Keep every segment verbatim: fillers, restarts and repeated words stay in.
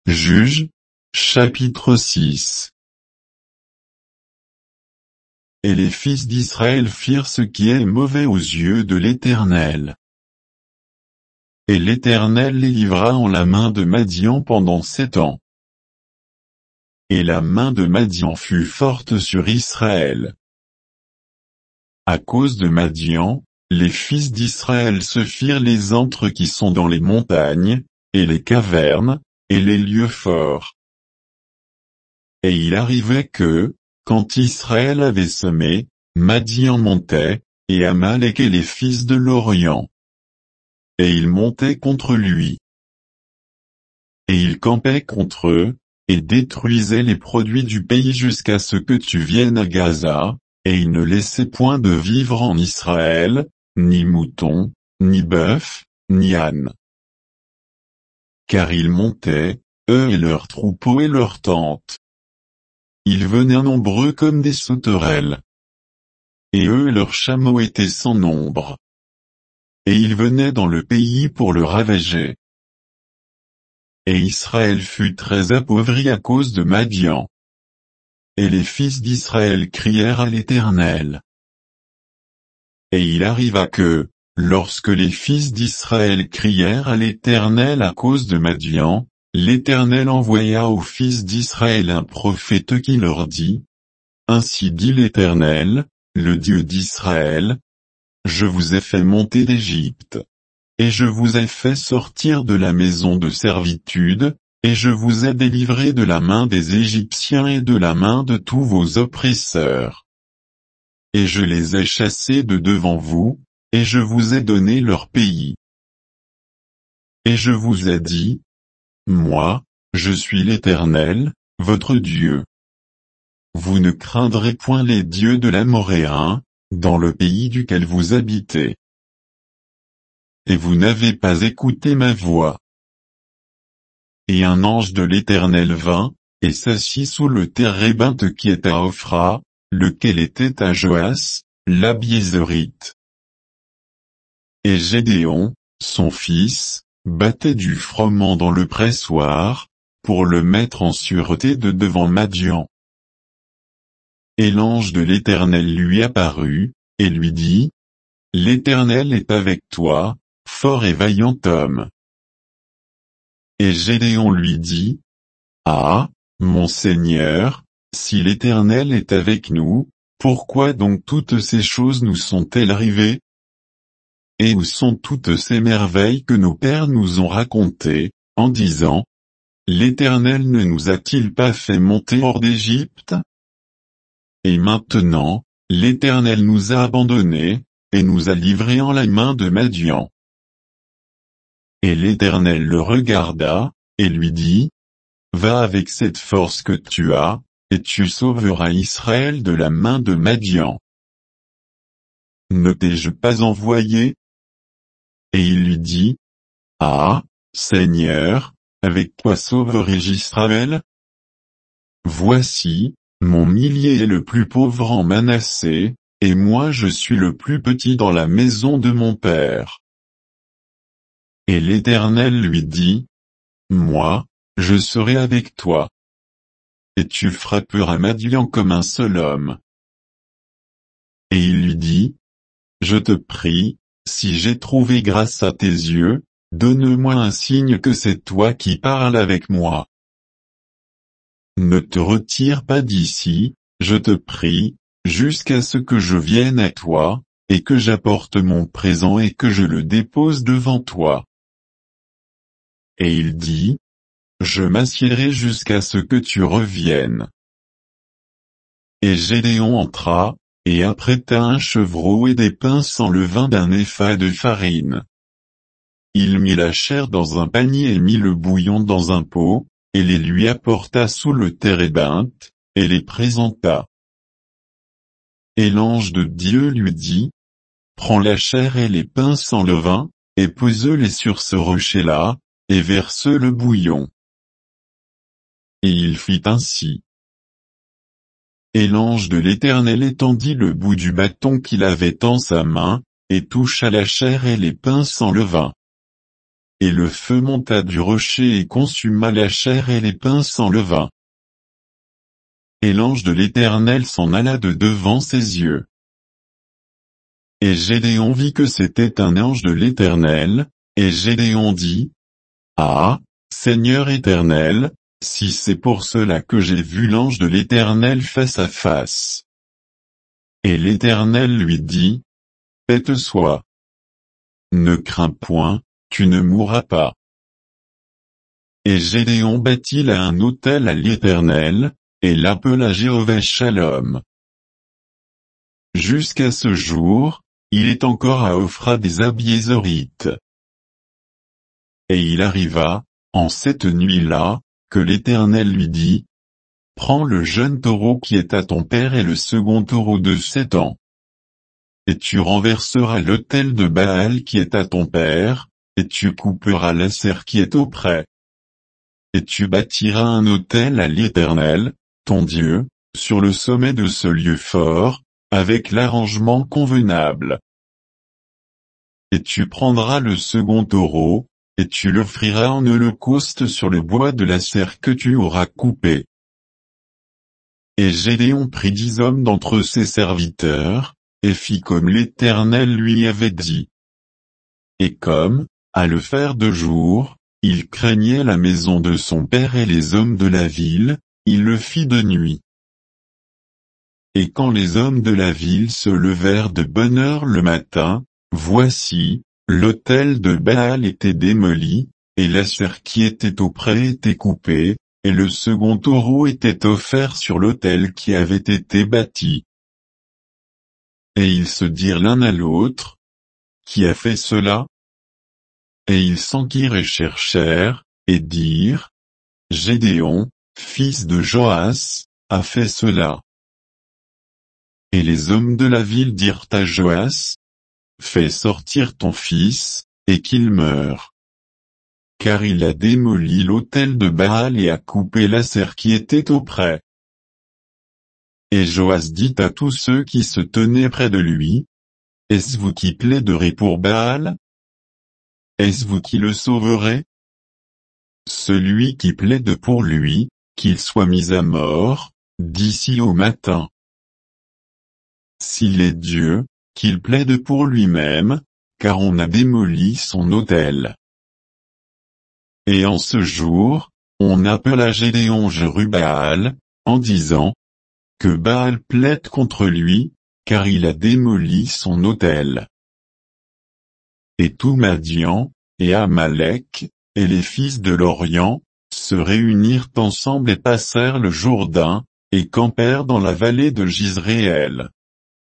Juges, chapitre six. Et les fils d'Israël firent ce qui est mauvais aux yeux de l'Éternel. Et l'Éternel les livra en la main de Madian pendant sept ans. Et la main de Madian fut forte sur Israël. À cause de Madian, les fils d'Israël se firent les antres qui sont dans les montagnes, et les cavernes, et les lieux forts. Et il arrivait que, quand Israël avait semé, Madian montait, et Amalek et les fils de l'Orient. Et ils montaient contre lui. Et il campait contre eux, et détruisait les produits du pays jusqu'à ce que tu viennes à Gaza, et il ne laissait point de vivre en Israël, ni mouton, ni bœuf, ni âne. Car ils montaient, eux et leurs troupeaux et leurs tentes. Ils venaient nombreux comme des sauterelles. Et eux et leurs chameaux étaient sans nombre. Et ils venaient dans le pays pour le ravager. Et Israël fut très appauvri à cause de Madian. Et les fils d'Israël crièrent à l'Éternel. Et il arriva que, lorsque les fils d'Israël crièrent à l'Éternel à cause de Madian, l'Éternel envoya aux fils d'Israël un prophète qui leur dit, « Ainsi dit l'Éternel, le Dieu d'Israël, je vous ai fait monter d'Égypte. Et je vous ai fait sortir de la maison de servitude, et je vous ai délivré de la main des Égyptiens et de la main de tous vos oppresseurs. Et je les ai chassés de devant vous, et je vous ai donné leur pays. Et je vous ai dit, moi, je suis l'Éternel, votre Dieu. Vous ne craindrez point les dieux de l'Amoréen, dans le pays duquel vous habitez. Et vous n'avez pas écouté ma voix. Et un ange de l'Éternel vint, et s'assit sous le térébinthe qui est à Ophra, lequel était à Joas, l'Abiézérite. Et Gédéon, son fils, battait du froment dans le pressoir, pour le mettre en sûreté de devant Madian. Et l'ange de l'Éternel lui apparut, et lui dit, « L'Éternel est avec toi, fort et vaillant homme. » Et Gédéon lui dit, « Ah, mon Seigneur, si l'Éternel est avec nous, pourquoi donc toutes ces choses nous sont-elles arrivées? Et où sont toutes ces merveilles que nos pères nous ont racontées, en disant, l'Éternel ne nous a-t-il pas fait monter hors d'Égypte? Et maintenant, l'Éternel nous a abandonnés, et nous a livrés en la main de Madian. » Et l'Éternel le regarda, et lui dit, « Va avec cette force que tu as, et tu sauveras Israël de la main de Madian. Ne t'ai-je pas envoyé? » Et il lui dit, « Ah, Seigneur, avec quoi sauverai-je Israël? Voici, mon millier est le plus pauvre en Manassé, et moi je suis le plus petit dans la maison de mon père. » Et l'Éternel lui dit, « Moi, je serai avec toi. Et tu frapperas Madian comme un seul homme. » Et il lui dit, « Je te prie, si j'ai trouvé grâce à tes yeux, donne-moi un signe que c'est toi qui parles avec moi. Ne te retire pas d'ici, je te prie, jusqu'à ce que je vienne à toi, et que j'apporte mon présent et que je le dépose devant toi. » Et il dit, « Je m'assiérai jusqu'à ce que tu reviennes. » Et Gédéon entra, et apprêta un chevreau et des pains sans levain d'un épha de farine. Il mit la chair dans un panier et mit le bouillon dans un pot, et les lui apporta sous le térébinthe, et les présenta. Et l'ange de Dieu lui dit, « Prends la chair et les pains sans levain, et pose-les sur ce rocher-là, et verse le bouillon. » Et il fit ainsi. Et l'ange de l'Éternel étendit le bout du bâton qu'il avait en sa main, et toucha la chair et les pains sans levain. et le feu monta du rocher et consuma la chair et les pains s'enleva. Et l'ange de l'Éternel s'en alla de devant ses yeux. Et Gédéon vit que c'était un ange de l'Éternel, et Gédéon dit, « Ah, Seigneur Éternel, si c'est pour cela que j'ai vu l'ange de l'Éternel face à face. » Et l'Éternel lui dit, « Paix-te-soit. Ne crains point, tu ne mourras pas. » Et Gédéon bâtit là un autel à l'Éternel, et l'appela Jéhovah Shalom. Jusqu'à ce jour, il est encore à Ophra des Abiézerites. Et il arriva, en cette nuit-là, que l'Éternel lui dit, « Prends le jeune taureau qui est à ton père et le second taureau de sept ans. Et tu renverseras l'autel de Baal qui est à ton père, et tu couperas la serre qui est auprès. Et tu bâtiras un autel à l'Éternel, ton Dieu, sur le sommet de ce lieu fort, avec l'arrangement convenable. Et tu prendras le second taureau, et tu l'offriras en holocauste sur le bois de la serre que tu auras coupé. » Et Gédéon prit dix hommes d'entre ses serviteurs, et fit comme l'Éternel lui avait dit. Et comme, à le faire de jour, il craignait la maison de son père et les hommes de la ville, il le fit de nuit. Et quand les hommes de la ville se levèrent de bonne heure le matin, voici, l'autel de Baal était démoli, et la serre qui était auprès était coupée, et le second taureau était offert sur l'autel qui avait été bâti. Et ils se dirent l'un à l'autre, « Qui a fait cela ?» Et ils s'enquirent et cherchèrent, et dirent, « Gédéon, fils de Joas, a fait cela. » Et les hommes de la ville dirent à Joas, « Fais sortir ton fils, et qu'il meure. Car il a démoli l'autel de Baal et a coupé la serre qui était auprès. » Et Joas dit à tous ceux qui se tenaient près de lui, « Est-ce vous qui plaiderez pour Baal? Est-ce vous qui le sauverez? Celui qui plaide pour lui, qu'il soit mis à mort, d'ici au matin. S'il est Dieu, qu'il plaide pour lui-même, car on a démoli son autel. » Et en ce jour, on appela Gédéon Jerubbaal, en disant, « Que Baal plaide contre lui, car il a démoli son autel. » Et tout Madian, et Amalek, et les fils de l'Orient, se réunirent ensemble et passèrent le Jourdain, et campèrent dans la vallée de Jizréel.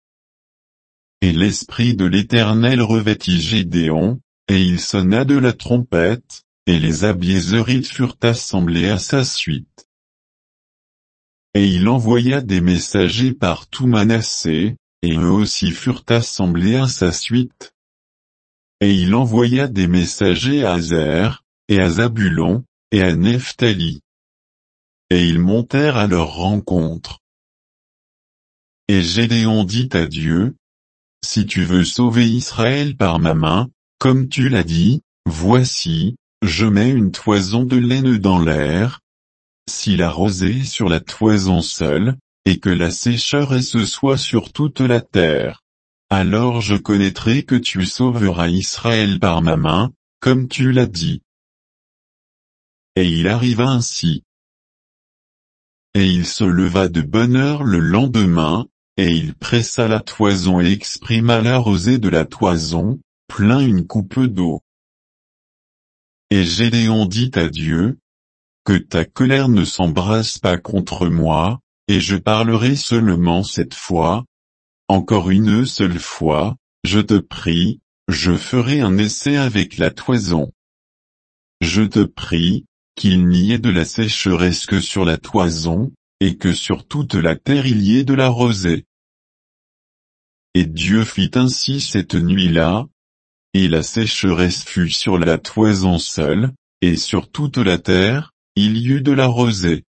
Et l'Esprit de l'Éternel revêtit Gédéon, et il sonna de la trompette, et les Abiézerites furent assemblés à sa suite. Et il envoya des messagers par tout Manassé, et eux aussi furent assemblés à sa suite. Et il envoya des messagers à Azer, et à Zabulon, et à Nephtali. Et ils montèrent à leur rencontre. Et Gédéon dit à Dieu, « Si tu veux sauver Israël par ma main, comme tu l'as dit, voici, je mets une toison de laine dans l'air. Si la rosée sur la toison seule, et que la sécheresse soit sur toute la terre, alors je connaîtrai que tu sauveras Israël par ma main, comme tu l'as dit. » Et il arriva ainsi. Et il se leva de bonne heure le lendemain, et il pressa la toison et exprima la rosée de la toison, plein une coupe d'eau. Et Gédéon dit à Dieu, « Que ta colère ne s'embrase pas contre moi, et je parlerai seulement cette fois. Encore une seule fois, je te prie, je ferai un essai avec la toison. Je te prie, qu'il n'y ait de la sécheresse que sur la toison, et que sur toute la terre il y ait de la rosée. » Et Dieu fit ainsi cette nuit-là, et la sécheresse fut sur la toison seule, et sur toute la terre, il y eut de la rosée.